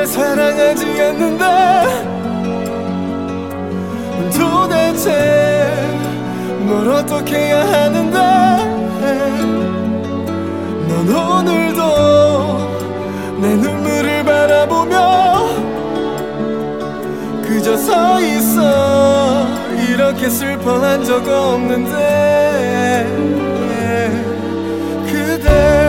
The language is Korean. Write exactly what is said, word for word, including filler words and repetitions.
날 사랑하지 않는데 도대체 뭘 어떻게 해야 하는데 넌 오늘도 내 눈물을 바라보며 그저 서 있어. 이렇게 슬퍼한 적 없는데 그대